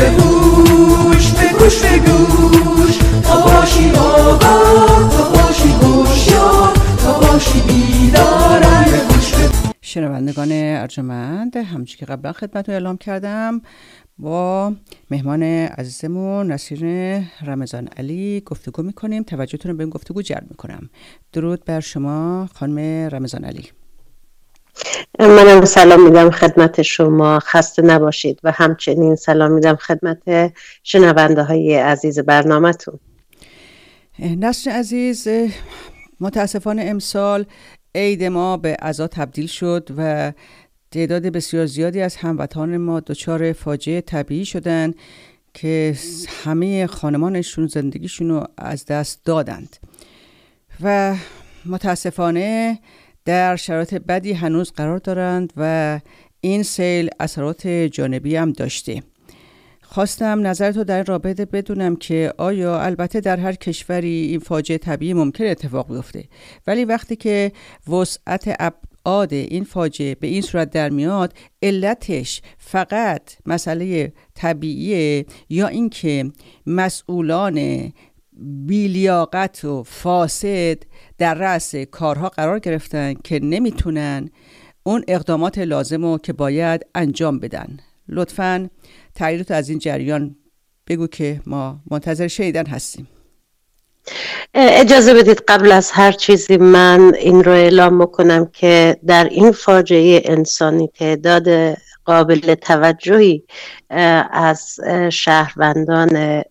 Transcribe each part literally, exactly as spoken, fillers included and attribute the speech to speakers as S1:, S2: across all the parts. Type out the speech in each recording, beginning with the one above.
S1: به هوش به گوش به گوش، تا باشی آگاه تا باشی هوشیار، تا باشی بیدار به گوش به گوش.
S2: شنوندگان ارجمند، همچون که قبلا خدمتتون اعلام کردم با مهمان عزیزمون نصیر رمضان علی گفتگو میکنیم. توجهتون رو به این گفتگو جلب میکنم. درود بر شما خانم رمضان علی.
S3: منم سلام میدم خدمت شما، خسته نباشید و همچنین سلام میدم خدمت شنونده های عزیز برنامه‌تون.
S2: نصر عزیز، متاسفانه امسال عید ما به عزا تبدیل شد و تعداد بسیار زیادی از هموطنان ما دچار فاجعه طبیعی شدن که همه خانمانشون زندگیشون رو از دست دادند و متاسفانه در شرایط بدی هنوز قرار دارند و این سیل اثرات جانبی هم داشته. خواستم نظرتو در این رابطه بدونم که آیا البته در هر کشوری این فاجعه طبیعی ممکن اتفاق بیفته، ولی وقتی که وسعت ابعاد این فاجعه به این صورت در میاد، علتش فقط مسئله طبیعیه یا اینکه مسئولان بی‌لیاقت و فاسد در رأس کارها قرار گرفتن که نمیتونن اون اقدامات لازمو که باید انجام بدن؟ لطفاً تغییرات از این جریان بگو که ما منتظر شنیدن هستیم.
S3: اجازه بدید قبل از هر چیزی من این رو اعلام بکنم که در این فاجعه انسانی تعداد قابل توجهی از شهروندان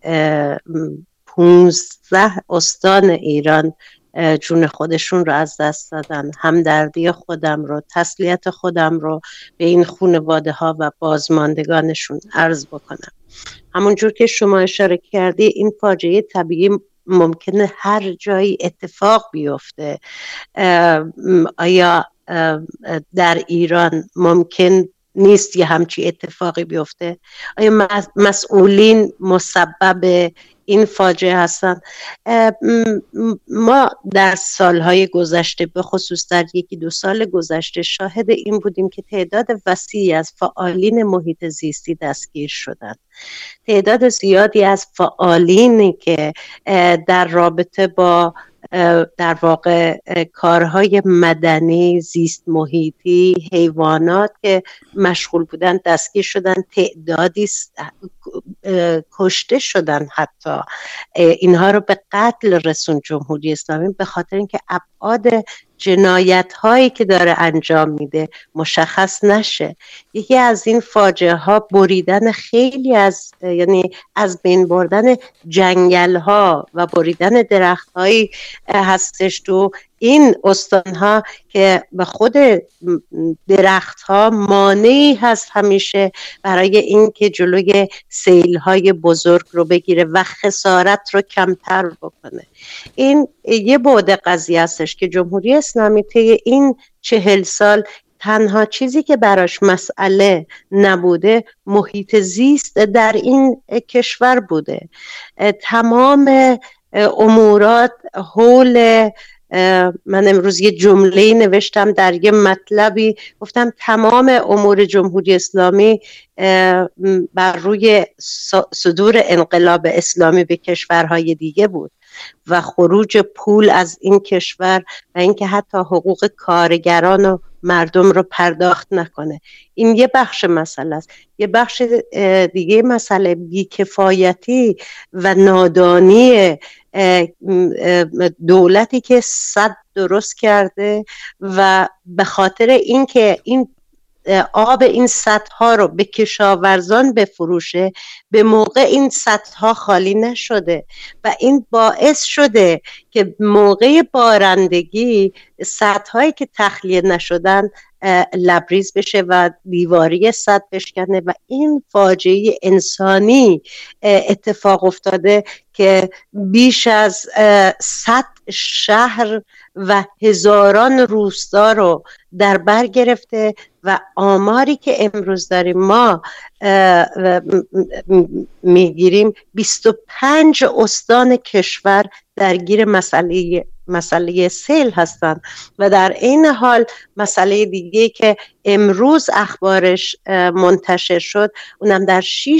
S3: پونزده استان ایران جون خودشون رو از دست دادن. همدردی خودم رو، تسلیت خودم رو به این خانواده ها و بازماندگانشون عرض بکنم. همونجور که شما اشاره کردی این فاجعه طبیعی ممکنه هر جایی اتفاق بیفته. آیا در ایران ممکن نیست یه همچی اتفاقی بیفته؟ آیا مسئولین مسبب این فاجعه هستن؟ ما در سالهای گذشته به خصوص در یکی دو سال گذشته شاهد این بودیم که تعداد وسیعی از فعالین محیط زیستی دستگیر شدند. تعداد زیادی از فعالینی که در رابطه با در واقع کارهای مدنی، زیست محیطی، حیوانات که مشغول بودن دستگیر شدن. تعدادی کشته شدن. حتی اینها رو به قتل رسون جمهوری اسلامی به خاطر اینکه ابعاد جنایت هایی که داره انجام میده مشخص نشه. یکی از این فاجعه ها بریدن خیلی از یعنی از بین بردن جنگل ها و بریدن درخت هایی هستش تو این استان ها که به خود درخت ها مانعی هست همیشه برای این که جلوی سیل های بزرگ رو بگیره و خسارت رو کمتر بکنه. این یه بعد قضیه هستش که جمهوری اسلامی طی این چهل سال تنها چیزی که براش مسئله نبوده محیط زیست در این کشور بوده. تمام امورات حول من امروز یه جمله‌ای نوشتم در یه مطلبی، گفتم تمام امور جمهوری اسلامی بر روی صدور انقلاب اسلامی به کشورهای دیگه بود و خروج پول از این کشور و اینکه حتی حقوق کارگران و مردم رو پرداخت نکنه. این یه بخش مسئله است. یه بخش دیگه مسئله بیکفایتی و نادانی دولتی که صد درست کرده و به خاطر اینکه این آب این سدها رو به کشاورزان بفروشه به موقع این سدها خالی نشده و این باعث شده که موقع بارندگی سدهایی که تخلیه نشدن لبریز بشه و دیواری سد بشکنه و این فاجعه انسانی اتفاق افتاده که بیش از صد شهر و هزاران روستا رو در بر گرفته و آماری که امروز داریم ما میگیریم بیست و پنج استان کشور درگیر مسئله مسئله سیل هستند و در این حال مسئله دیگه که امروز اخبارش منتشر شد اونم در شش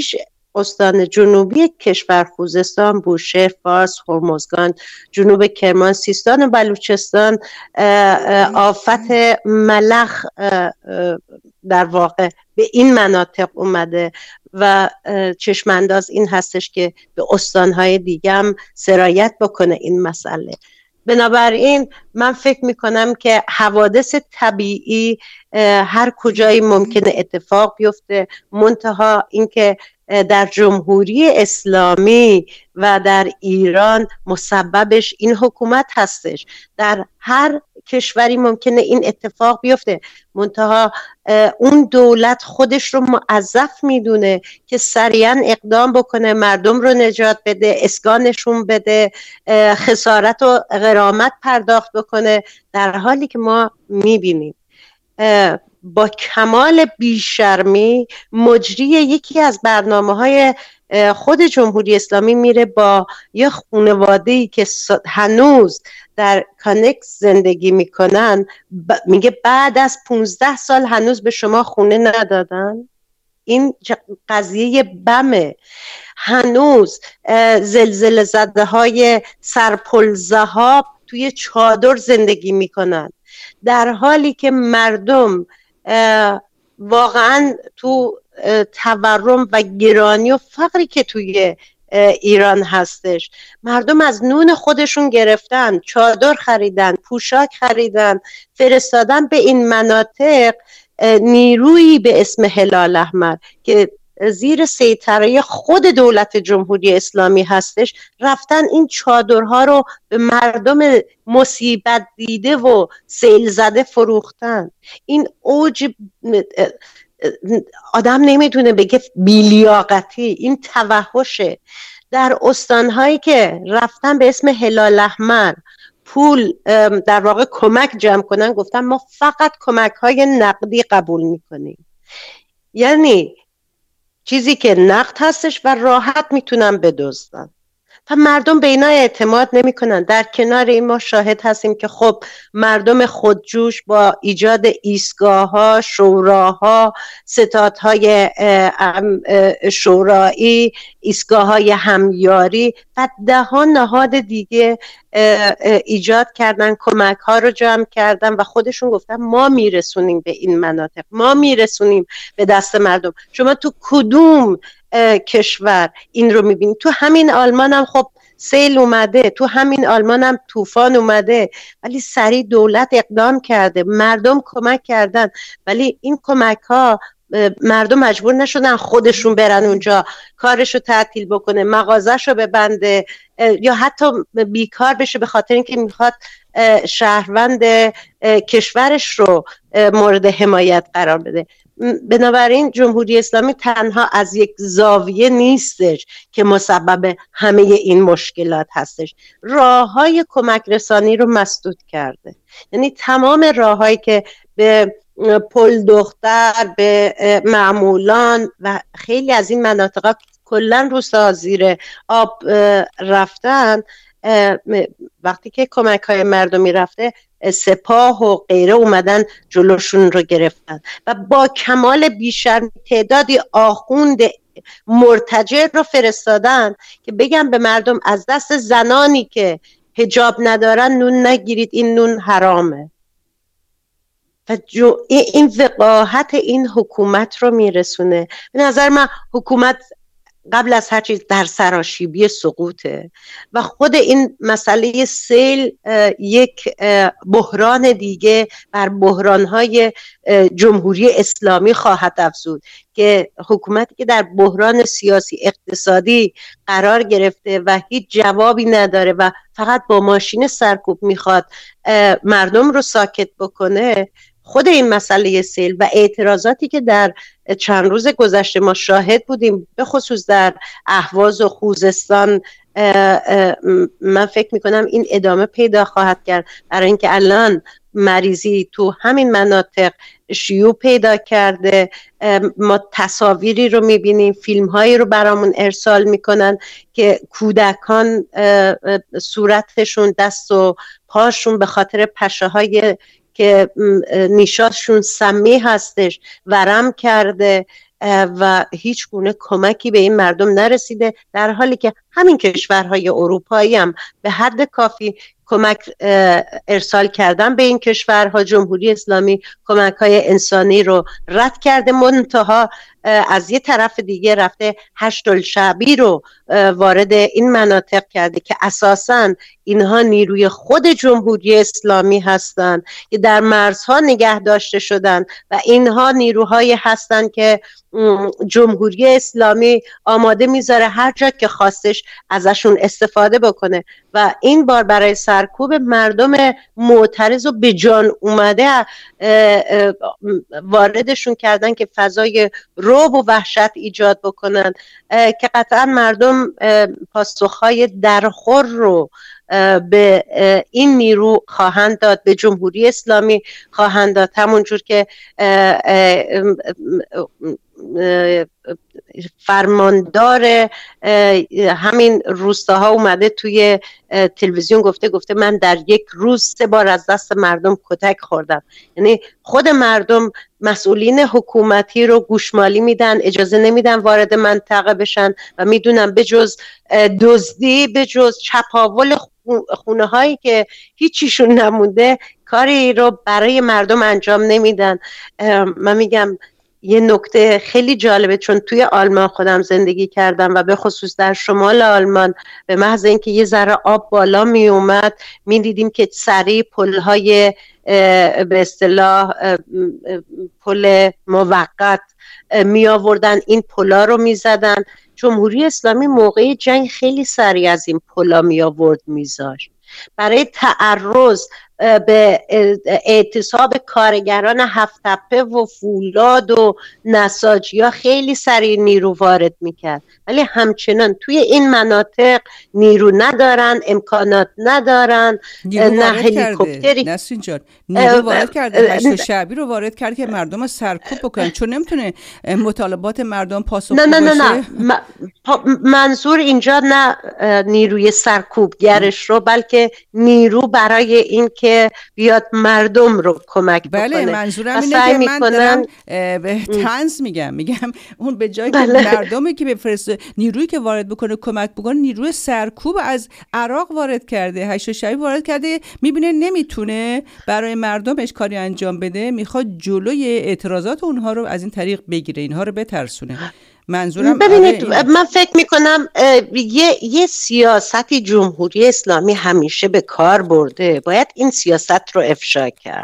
S3: استان جنوبی کشور، خوزستان، بوشهر، فارس، هرمزگان، جنوب کرمان، سیستان و بلوچستان آفت ملخ در واقع به این مناطق اومده و چشمانداز این هستش که به استانهای دیگه هم سرایت بکنه این مسئله. بنابراین من فکر میکنم که حوادث طبیعی هر کجایی ممکنه اتفاق بیفته، منتها اینکه در جمهوری اسلامی و در ایران مسببش این حکومت هستش. در هر کشوری ممکنه این اتفاق بیفته، منتها اون دولت خودش رو موظف میدونه که سریعا اقدام بکنه، مردم رو نجات بده، اسکانشون بده، خسارت و غرامت پرداخت بکنه، در حالی که ما میبینیم با کمال بیشرمی مجری یکی از برنامه‌های خود جمهوری اسلامی میره با یه خانواده‌ای که هنوز در کانکس زندگی میکنن، میگه بعد از پونزده سال هنوز به شما خونه ندادن. این قضیه بمه. هنوز زلزله زده های سرپل ذهاب توی چادر زندگی میکنن، در حالی که مردم واقعا تو تورم و گرانی و فقری که توی ایران هستش، مردم از نون خودشون گرفتن، چادر خریدن، پوشاک خریدن، فرستادن به این مناطق نیرویی به اسم هلال احمر که زیر سیطره خود دولت جمهوری اسلامی هستش، رفتن این چادرها رو به مردم مصیبت دیده و سیل زده فروختن. این اوج آدم نمیتونه بگه بیلیاقتی، این توحشه. در استانهایی که رفتن به اسم هلال احمر پول در واقع کمک جمع کنن، گفتن ما فقط کمک های نقدی قبول میکنیم، یعنی چیزی که نقد هستش و راحت میتونن بدزدن و مردم به اینا اعتماد نمی کنن. در کنار این ما شاهد هستیم که خب مردم خودجوش با ایجاد ایستگاه ها، شوراها، ستادهای شورایی، ایستگاه های همیاری و ده ها نهاد دیگه ایجاد کردن، کمک ها رو جمع کردن و خودشون گفتن ما میرسونیم به این مناطق، ما میرسونیم به دست مردم. شما تو کدوم کشور این رو میبینید؟ تو همین آلمان هم خب سیل اومده، تو همین آلمان هم طوفان اومده، ولی سریع دولت اقدام کرده، مردم کمک کردن، ولی این کمک ها مردم مجبور نشدن خودشون برن اونجا کارشو تعطیل بکنه، مغازهشو ببنده یا حتی بیکار بشه به خاطر اینکه میخواد شهروند کشورش رو مورد حمایت قرار بده. بنابراین جمهوری اسلامی تنها از یک زاویه نیستش که مسبب همه این مشکلات هستش، راههای کمک رسانی رو مسدود کرده. یعنی تمام راههایی که به پل دختر، به معمولان و خیلی از این مناطق کلن روستا زیر آب رفتن، وقتی که کمک های مردمی رفته سپاه و غیره اومدن جلوشون رو گرفتن و با کمال بیشرمی تعدادی آخوند مرتجع رو فرستادن که بگم به مردم از دست زنانی که حجاب ندارن نون نگیرید، این نون حرامه. و جو این وقاحت این حکومت رو میرسونه. به نظر من حکومت قبل از هر چیز در سراشیبی سقوطه و خود این مسئله سیل یک بحران دیگه بر بحرانهای جمهوری اسلامی خواهد افزود که حکومتی که در بحران سیاسی اقتصادی قرار گرفته و هیچ جوابی نداره و فقط با ماشین سرکوب میخواد مردم رو ساکت بکنه، خود این مسئله سیل و اعتراضاتی که در چند روز گذشته ما شاهد بودیم، به خصوص در اهواز و خوزستان، من فکر میکنم این ادامه پیدا خواهد کرد، برای اینکه الان مریضی تو همین مناطق شیوع پیدا کرده. ما تصاویری رو میبینیم، فیلم هایی رو برامون ارسال میکنن که کودکان صورتشون، دست و پاشون به خاطر پشه های که نیشاشون سمی هستش ورم کرده. و هیچ گونه کمکی به این مردم نرسیده، در حالی که همین کشورهای اروپایی هم به حد کافی کمک ارسال کردن به این کشورها. جمهوری اسلامی کمک های انسانی رو رد کرده، منتها از یه طرف دیگه رفته هشت‌الشعبی رو وارد این مناطق کرده که اساساً اینها نیروی خود جمهوری اسلامی هستند که در مرزها نگه داشته شدن و اینها نیروهایی هستند که جمهوری اسلامی آماده میذاره هر جا که خواستش ازشون استفاده بکنه و این بار برای سرکوب مردم معترض و به جان اومده واردشون کردن که فضای رعب و وحشت ایجاد بکنن که قطعا مردم پاسخهای درخور رو به این نیرو خواهند داد، به جمهوری اسلامی خواهند داد، همونجور که فرماندار همین روستاها اومده توی تلویزیون گفته گفته من در یک روز سه بار از دست مردم کتک خوردم. یعنی خود مردم مسئولین حکومتی رو گوشمالی میدن، اجازه نمیدن وارد منطقه بشن و میدونن به جز دزدی، به جز چپاول خونه هایی که هیچیشون نمونده کاری رو برای مردم انجام نمیدن. من میگم یه نکته خیلی جالبه، چون توی آلمان خودم زندگی کردم و به خصوص در شمال آلمان به محض اینکه یه ذره آب بالا می اومد می دیدیم که سریع پل‌های به اصطلاح پل موقت می آوردن، این پل‌ها رو می زدن. جمهوری اسلامی موقع جنگ خیلی سریع از این پل‌ها می آورد میذاشت برای تعرض به اعتصاب کارگران هفت تپه و فولاد و نساجی ها خیلی سریع نیرو وارد میکرد، ولی همچنان توی این مناطق نیرو ندارن، امکانات ندارن، نه هلیکوپتری.
S2: نسرین جان نیرو وارد کرده، هشت‌الشعبی رو وارد کرد که مردم رو سرکوب بکنن، چون نمیتونه مطالبات مردم پاسخگو باشه.
S3: نه نه نه نه منظور اینجا نه نیروی سرکوبگرش رو، بلکه نیرو برای این که بیاد مردم رو کمک بکنه.
S2: بله منظورم اینه که من دارم به طنز میگم میگم اون به جای بله. که مردمی که بفرسته نیرویی که وارد بکنه کمک بکنه، نیروی سرکوب از عراق وارد کرده، هشت‌الشعبی وارد کرده، میبینه نمیتونه برای مردمش کاری انجام بده، میخواد جلوی اعتراضات اونها رو از این طریق بگیره، اینها رو بترسونه. منظورم
S3: ببینید من فکر میکنم یه, یه سیاستی جمهوری اسلامی همیشه به کار برده، باید این سیاست رو افشا کرد.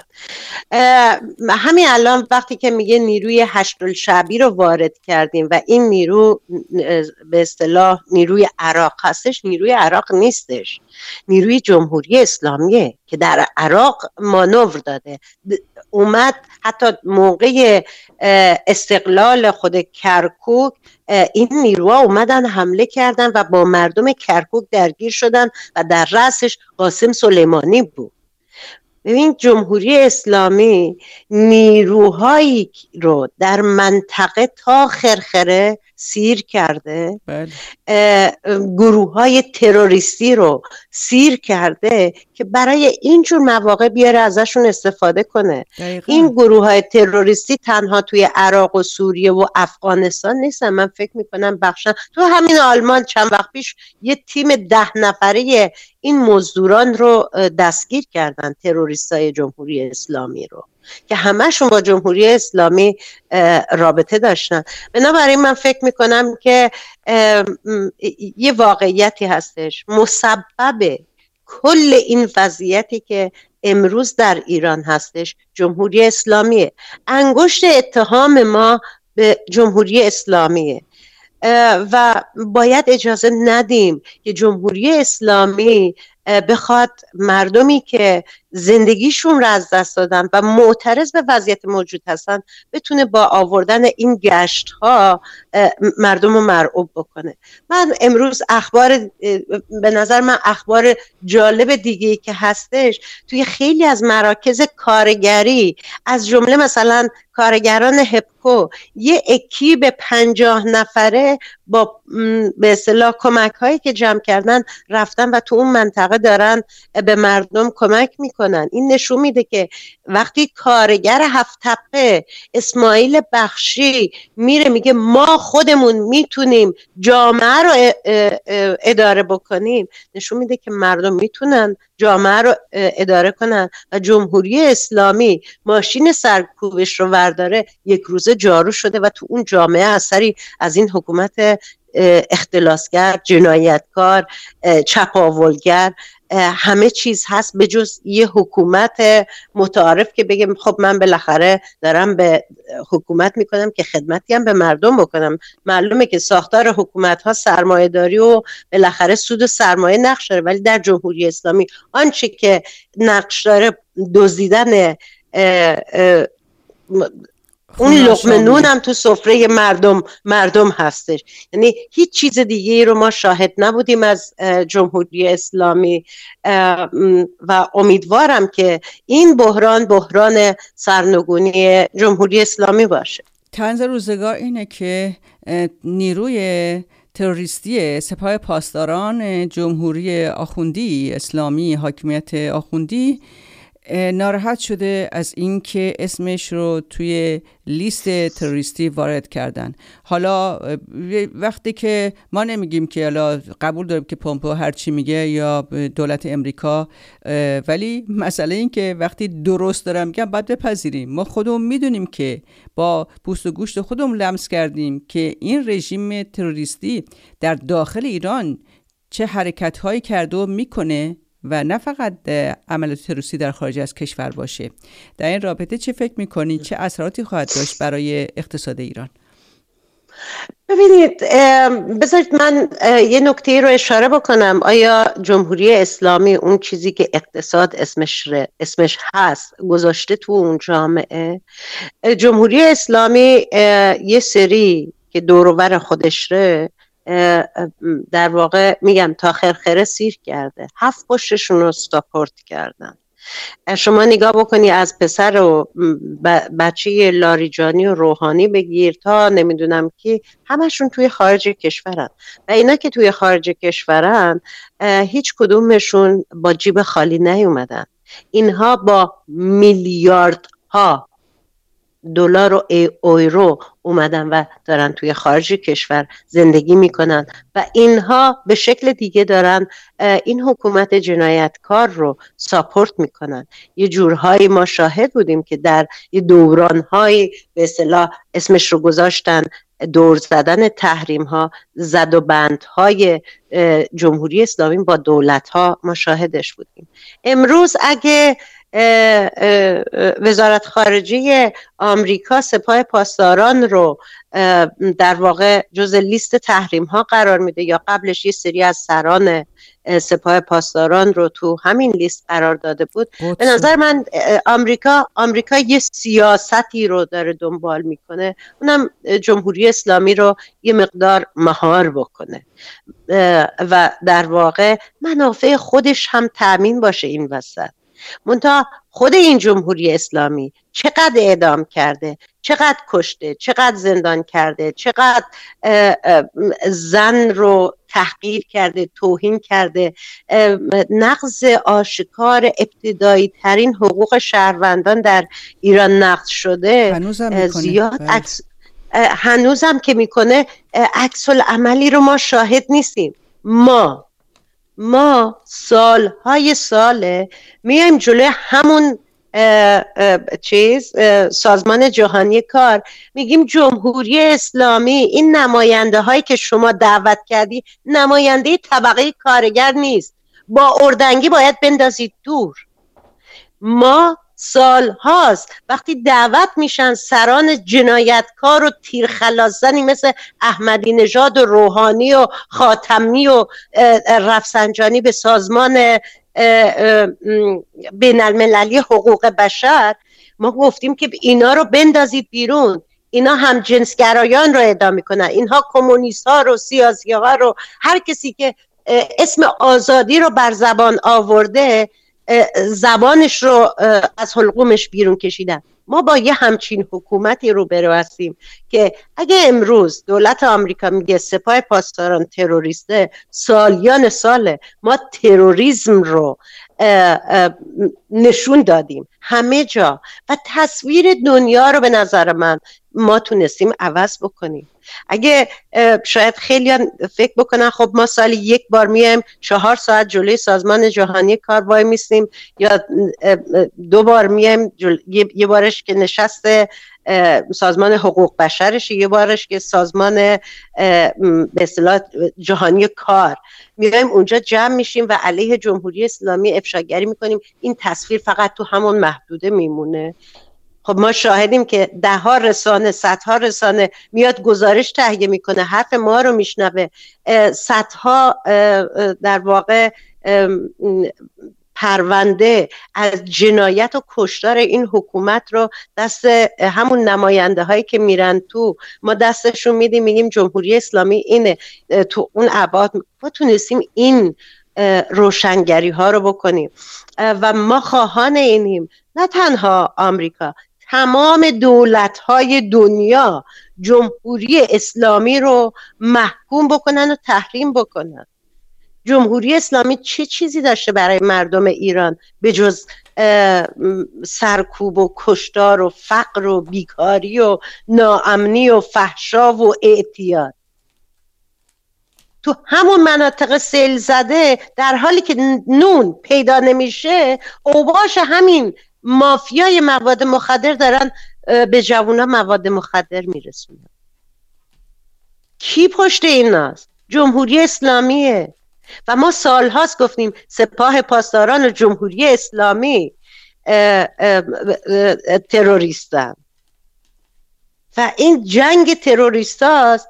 S3: همین الان وقتی که میگه نیروی هشت‌الشعبی رو وارد کردیم و این نیرو به اصطلاح نیروی عراق هستش، نیروی عراق نیستش، نیروی جمهوری اسلامیه که در عراق مانور داده، اومد حتی موقع استقلال خود کرکوک این نیروها اومدن حمله کردن و با مردم کرکوک درگیر شدن و در رأسش قاسم سلیمانی بود. ببین جمهوری اسلامی نیروهایی رو در منطقه تا خرخره سیر کرده، گروه های تروریستی رو سیر کرده که برای اینجور مواقع بیاره ازشون استفاده کنه. دقیقا. این گروه های تروریستی تنها توی عراق و سوریه و افغانستان نیستن، من فکر میکنم بخشن تو همین آلمان چند وقت پیش یه تیم ده نفره این مزدوران رو دستگیر کردن، تروریستای جمهوری اسلامی رو که همه‌شون با جمهوری اسلامی رابطه داشتن. بنابراین من فکر میکنم که یه واقعیتی هستش، مسبب کل این وضعیتی که امروز در ایران هستش جمهوری اسلامیه. انگشت اتهام ما به جمهوری اسلامیه و باید اجازه ندیم که جمهوری اسلامی بخواد مردمی که زندگیشون را از دست دادن و معترض به وضعیت موجود هستن بتونه با آوردن این گشت ها مردم رو مرعوب بکنه. من امروز اخبار به نظر من اخبار جالب دیگه که هستش توی خیلی از مراکز کارگری، از جمله مثلا کارگران هپکو، یه اکیب پنجاه نفره با به اصطلاح کمک هایی که جمع کردن رفتن و تو اون منطقه دارن به مردم کمک میکنن. میکنن. این نشون میده که وقتی کارگر هفت تپه اسماعیل بخشی میره میگه ما خودمون میتونیم جامعه رو اداره بکنیم، نشون میده که مردم میتونن جامعه رو اداره کنن و جمهوری اسلامی ماشین سرکوبش رو ورداره، یک روزه جارو شده و تو اون جامعه اثری از این حکومت اختلاسگر، جنایتکار، چپاولگر همه چیز هست به جز یه حکومت متعارف که بگم خب من بالاخره دارم به حکومت میکنم که خدمتی هم به مردم بکنم. معلومه که ساختار حکومت ها سرمایه داری و بالاخره سود و سرمایه نقش داره، ولی در جمهوری اسلامی آنچه که نقش داره دزدیدن اون لقمه نون هم تو سفره مردم مردم هستش. یعنی هیچ چیز دیگه رو ما شاهد نبودیم از جمهوری اسلامی و امیدوارم که این بحران بحران سرنگونی جمهوری اسلامی باشه.
S2: طنز روزگار اینه که نیروی تروریستی سپاه پاسداران جمهوری آخوندی اسلامی، حاکمیت آخوندی، ناراحت شده از اینکه اسمش رو توی لیست تروریستی وارد کردن. حالا وقتی که ما نمیگیم که حالا قبول داریم که پومپئو هر چی میگه یا دولت امریکا، ولی مسئله این که وقتی درست دارم میگم باید بپذیریم. ما خودمون میدونیم که با پوست و گوشت خودمون لمس کردیم که این رژیم تروریستی در داخل ایران چه حرکت هایی کرده و میکنه و نه فقط عملیات تروریستی در خارج از کشور باشه. در این رابطه چه فکر میکنید؟ چه اثراتی خواهد داشت برای اقتصاد ایران؟
S3: ببینید، بذارید من یه نکته رو اشاره بکنم. آیا جمهوری اسلامی اون چیزی که اقتصاد اسمش اسمش هست گذاشته تو اون جامعه؟ جمهوری اسلامی یه سری که دور و بر خودش ره در واقع میگم تا خرخره سیر کرده، هفت پشتشون رو ساپورت کردن. شما نگاه بکنی از پسر و بچه لاریجانی و روحانی بگیر تا نمیدونم کی، همشون توی خارج کشورن و اینا که توی خارج کشورن هیچ کدومشون با جیب خالی نیومدن. اینها با میلیاردها دلار و یورو اومدن و دارن توی خارج کشور زندگی میکنن و اینها به شکل دیگه دارن این حکومت جنایتکار رو ساپورت میکنن. یه جورهایی ما شاهد بودیم که در یه دورانهایی به اصطلاح اسمش رو گذاشتن دور زدن تحریم ها، زد و بندهای جمهوری اسلامی با دولت ها ما شاهدش بودیم. امروز اگه وزارت خارجه آمریکا سپاه پاسداران رو در واقع جز لیست تحریم ها قرار میده یا قبلش یه سری از سران سپاه پاسداران رو تو همین لیست قرار داده بود، به نظر من آمریکا آمریکا یه سیاستی رو داره دنبال میکنه، اونم جمهوری اسلامی رو یه مقدار مهار بکنه و در واقع منافع خودش هم تأمین باشه این وسط. منتها خود این جمهوری اسلامی چقدر اعدام کرده، چقدر کشته، چقدر زندان کرده، چقدر زن رو تحقیر کرده، توهین کرده، نقض آشکار ابتدایی ترین حقوق شهروندان در ایران نقض شده.
S2: هنوزم
S3: زیاد عکس هنوزم که میکنه عکس العملی رو ما شاهد نیستیم. ما ما سالهای ساله میایم جلوی همون اه اه چیز اه سازمان جهانی کار میگیم جمهوری اسلامی این نماینده هایی که شما دعوت کردی نماینده طبقه کارگر نیست، با اردنگی باید بندازید دور. ما سال هاست وقتی دعوت میشن سران جنایتکار و تیرخلازنی مثل احمدی نژاد و روحانی و خاتمی و رفسنجانی به سازمان بین المللی حقوق بشر، ما گفتیم که اینا رو بندازید بیرون. اینا هم جنسگرایان رو ادعا میکنن، اینها کمونیست ها رو، سیاسی ها رو، هر کسی که اسم آزادی رو بر زبان آورده زبانش رو از حلقومش بیرون کشیدن. ما با یه همچین حکومتی روبرو هستیم که اگه امروز دولت آمریکا میگه سپاه پاسداران تروریسته، سالیان ساله ما تروریسم رو نشون دادیم همه جا و تصویر دنیا رو به نظر من ما تونستیم عوض بکنیم. اگه شاید خیلی فکر بکنن خب ما سالی یک بار میایم چهار ساعت جلوی سازمان جهانی کار وای میستیم، یا دو بار میایم جل... یه بارش که نشست سازمان حقوق بشرش، یه بارش که سازمان به اصطلاح جهانی کار، میایم اونجا جمع میشیم و علیه جمهوری اسلامی افشاگری میکنیم. این تصویر فقط تو همون محدوده میمونه. خب ما شاهدیم که ده ها رسانه، صدها رسانه میاد گزارش تهیه میکنه، حرف ما رو میشنوه، صدها در واقع پرونده از جنایت و کشتار این حکومت رو دست همون نماینده هایی که میرن تو، ما دستشون میدیم، میگیم جمهوری اسلامی اینه. تو اون ابعاد ما تونستیم این روشنگری ها رو بکنیم و ما خواهان اینیم، نه تنها آمریکا، تمام دولت های دنیا جمهوری اسلامی رو محکوم بکنن و تحریم بکنن. جمهوری اسلامی چه چیزی داشته برای مردم ایران به جز سرکوب و کشتار و فقر و بیکاری و ناامنی و فحشا و اعتیاد؟ تو همون مناطق سیل زده در حالی که نون پیدا نمیشه، اوباش همین مافیای مواد مخدر دارن به جوونا مواد مخدر میرسونن. کی پشت این است؟ جمهوری اسلامیه. و ما سالهاست گفتیم سپاه پاسداران و جمهوری اسلامی تروریستن و این جنگ تروریست هاست.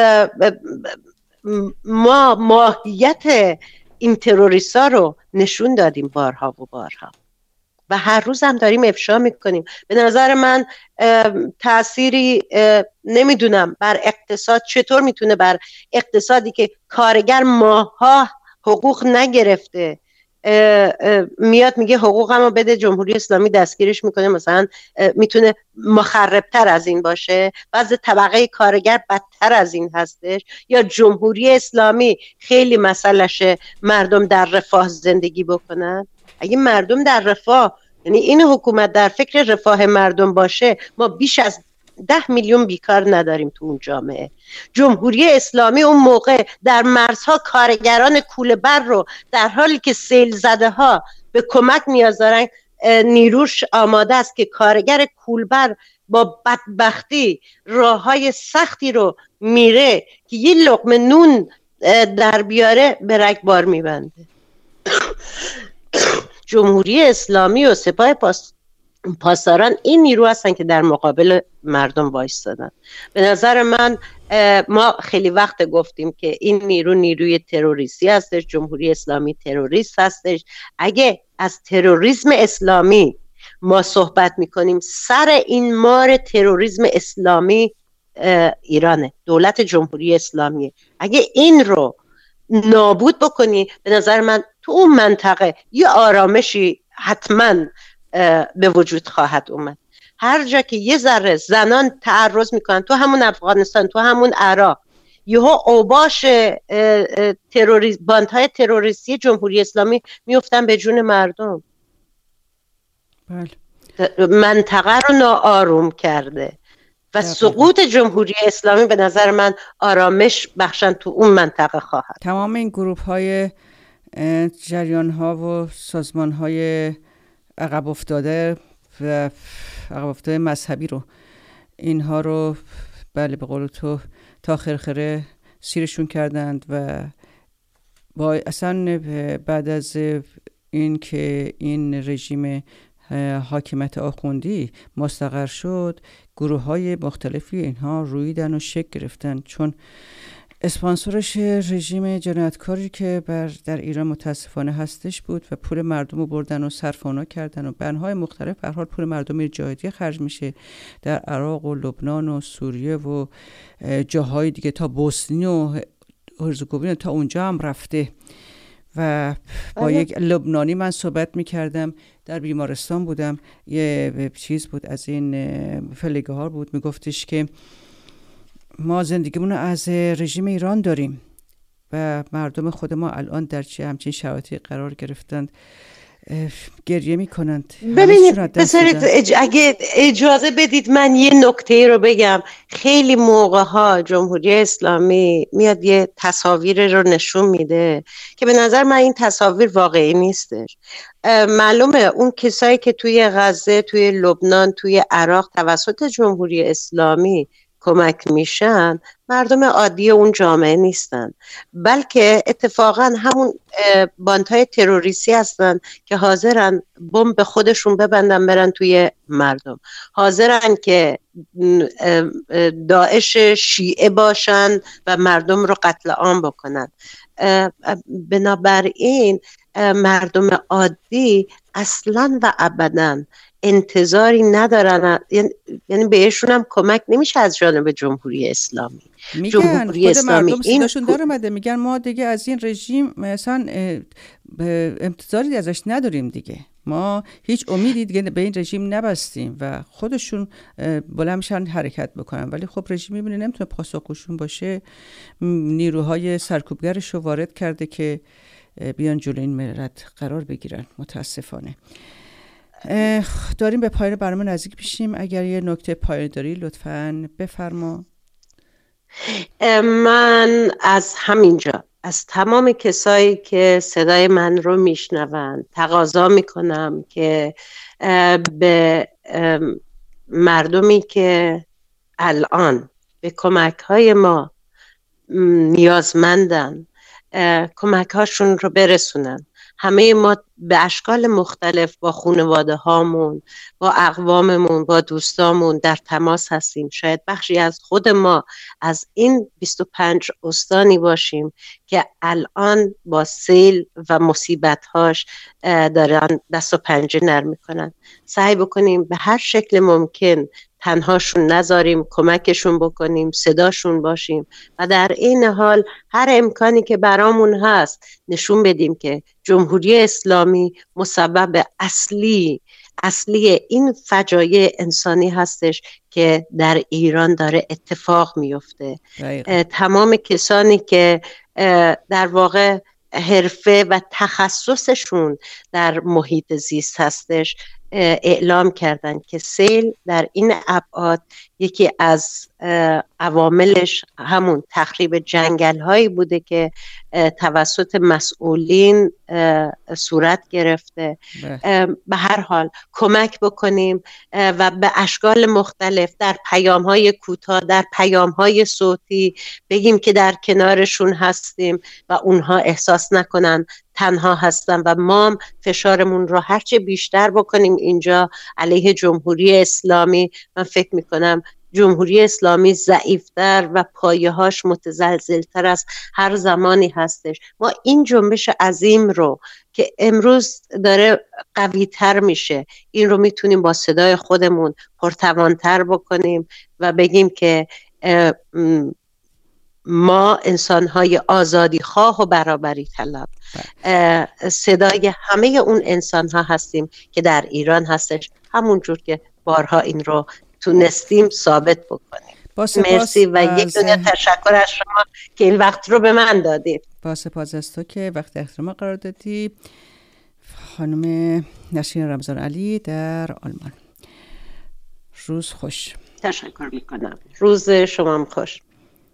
S3: ما ماهیت این تروریست ها رو نشون دادیم بارها و بارها و هر روز هم داریم افشا میکنیم. به نظر من تأثیری نمیدونم بر اقتصاد چطور میتونه، بر اقتصادی که کارگر ماها حقوق نگرفته میاد میگه حقوقمو بده، جمهوری اسلامی دستگیرش میکنه، مثلا میتونه مخربتر از این باشه، وضع طبقه کارگر بدتر از این هستش، یا جمهوری اسلامی خیلی مسئلشه مردم در رفاه زندگی بکنن؟ اگه مردم در رفاه، یعنی این حکومت در فکر رفاه مردم باشه، ما بیش از ده میلیون بیکار نداریم تو اون جامعه. جمهوری اسلامی اون موقع در مرزها کارگران کوله بر رو در حالی که سیل زده ها به کمک نیاز دارن، نیروش آماده است که کارگر کولبر با بدبختی راه های سختی رو میره که یه لقمه نون در بیاره به رگبار میبنده. جمهوری اسلامی و سپاه پاس پاسداران این نیرو هستن که در مقابل مردم وایستادن. به نظر من ما خیلی وقت گفتیم که این نیرو نیروی تروریستی هستش، جمهوری اسلامی تروریست هستش. اگه از تروریسم اسلامی ما صحبت میکنیم، سر این مار تروریسم اسلامی ایرانه، دولت جمهوری اسلامیه. اگه این رو نابود بکنی، به نظر من تو اون منطقه یه آرامشی حتما به وجود خواهد اومد. هر جا که یه ذره زنان تعرض میکنن، تو همون افغانستان، تو همون عراق، یهو اوباش تروریست، باندهای تروریستی جمهوری اسلامی میفتن به جون مردم. بله. منطقه رو ناآروم کرده و سقوط جمهوری اسلامی به نظر من آرامش بخشن تو اون منطقه خواهد.
S2: تمام این گروه های جریان ها و سازمان های عقب افتاده و عقب افتاده مذهبی رو، اینها رو بله به قول تو تا خرخره سیرشون کردند و با اصلا بعد از این که این رژیم حاکمیت آخوندی مستقر شد، گروه های مختلفی اینها رویدن و شکل گرفتن، چون اسپانسورش رژیم جنایتکاری که بر در ایران متاسفانه هستش بود و پول مردم رو بردن و صرف اونا کردن و بنهای مختلف. به هر حال پول مردم میره جای دیگه خرج میشه، در عراق و لبنان و سوریه و جاهای دیگه، تا بوسنی و هرزگوین تا اونجا هم رفته. و با یک لبنانی من صحبت میکردم، در بیمارستان بودم، یه چیز بود از این فلگهار بود، میگفتش که ما زندگیمون رو از رژیم ایران داریم و مردم خود ما الان در چه همچین شرایطی قرار گرفتند. گریه میکنند.
S3: ببینید بذارید اج... اگه اجازه بدید من یه نکته رو بگم. خیلی موقع ها جمهوری اسلامی میاد یه تصاویر رو نشون میده که به نظر من این تصاویر واقعی نیستش. معلومه اون کسایی که توی غزه، توی لبنان، توی عراق توسط جمهوری اسلامی کمک میشن مردم عادی اون جامعه نیستن، بلکه اتفاقا همون باندهای تروریستی هستن که حاضرن بمب به خودشون ببندن برن توی مردم، حاضرن که داعش شیعه باشن و مردم رو قتل عام بکنن. بنابراین مردم عادی اصلا و ابدا انتظاری ندارن، یعنی بهشون هم کمک نمیشه از جانب جمهوری اسلامی.
S2: میگن جمهوری خود اسلامی مردم صداشون در اومده، میگن ما دیگه از این رژیم مثلا انتظاری ازش نداریم دیگه، ما هیچ امیدی دیگه به این رژیم نبستیم و خودشون بلند میشن حرکت بکنن. ولی خب رژیم میبینه نمیتونه پاسخگوشون باشه، نیروهای سرکوبگرش رو وارد کرده که بیان جلوی این ملت قرار بگیرن. متاسفانه داریم به پایان برنامه نزدیک میشیم. اگر یه نکته پایانی داری لطفاً بفرما.
S3: من از همینجا از تمام کسایی که صدای من رو میشنوند تقاضا میکنم که به مردمی که الان به کمک های ما نیازمندن کمک هاشون رو برسونن. همه ما به اشکال مختلف با خانواده هامون، با اقواممون، با دوستامون در تماس هستیم. شاید بخشی از خود ما از این بیست و پنج استانی باشیم که الان با سیل و مصیبت‌هاش دارن دست و پنجه نرم میکنن. سعی بکنیم به هر شکل ممکن تنهاشون نذاریم، کمکشون بکنیم، صداشون باشیم و در این حال هر امکانی که برامون هست نشون بدیم که جمهوری اسلامی مسبب اصلی اصلی این فجایع انسانی هستش که در ایران داره اتفاق میفته. تمام کسانی که در واقع حرفه و تخصصشون در محیط زیست هستش اعلام کردن که سیل در این ابعاد یکی از عواملش همون تخریب جنگل هایی بوده که توسط مسئولین صورت گرفته. به هر حال کمک بکنیم و به اشکال مختلف در پیام های کوتاه، در پیام های صوتی بگیم که در کنارشون هستیم و اونها احساس نکنن تنها هستن و ما فشارمون رو هرچه بیشتر بکنیم اینجا علیه جمهوری اسلامی. من فکر میکنم جمهوری اسلامی ضعیفتر و پایه‌هاش متزلزلتر از هر زمانی هستش. ما این جنبش عظیم رو که امروز داره قوی‌تر میشه، این رو میتونیم با صدای خودمون پرتوان‌تر بکنیم و بگیم که ما انسان‌های آزادی خواه و برابری طلب صدای همه اون انسان‌ها هستیم که در ایران هستش، همونجور که بارها این رو تونستیم ثابت بکنیم. مرسی و یک دنیا تشکر از شما که این وقت رو به من دادید.
S2: با سپاس از تو که وقت احترام قرار دادی. خانم نسرین رمضان علی در آلمان. روز خوش.
S3: تشکر میکنم. روز شما خوش.